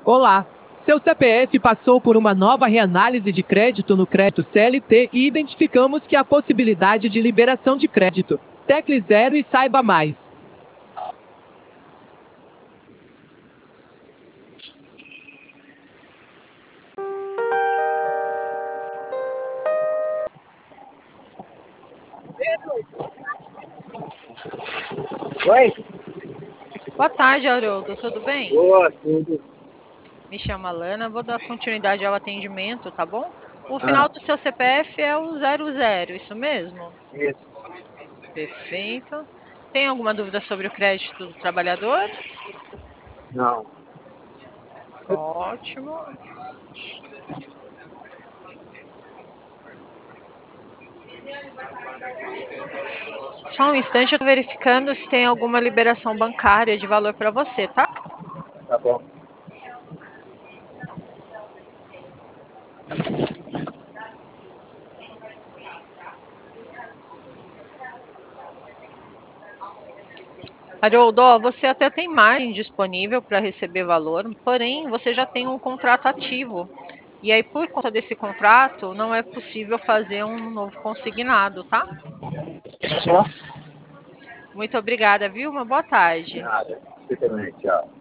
Olá! Seu CPF passou por uma nova reanálise de crédito no crédito CLT e identificamos que há possibilidade de liberação de crédito. Tecle 0 e saiba mais. Oi? Boa tarde, Haroldo. Tudo bem? Boa, tudo. Me chamo Alana. Vou dar continuidade ao atendimento, tá bom? O final do seu CPF é o 00, isso mesmo? Isso. Perfeito. Tem alguma dúvida sobre o crédito do trabalhador? Não. Ótimo. Só um instante, eu estou verificando se tem alguma liberação bancária de valor para você, tá? Tá bom. Haroldo, ó, você até tem margem disponível para receber valor, porém você já tem um contrato ativo. E aí, por conta desse contrato, não é possível fazer um novo consignado, tá? Só? Muito obrigada, viu? Uma boa tarde. Nada. Você também, tchau.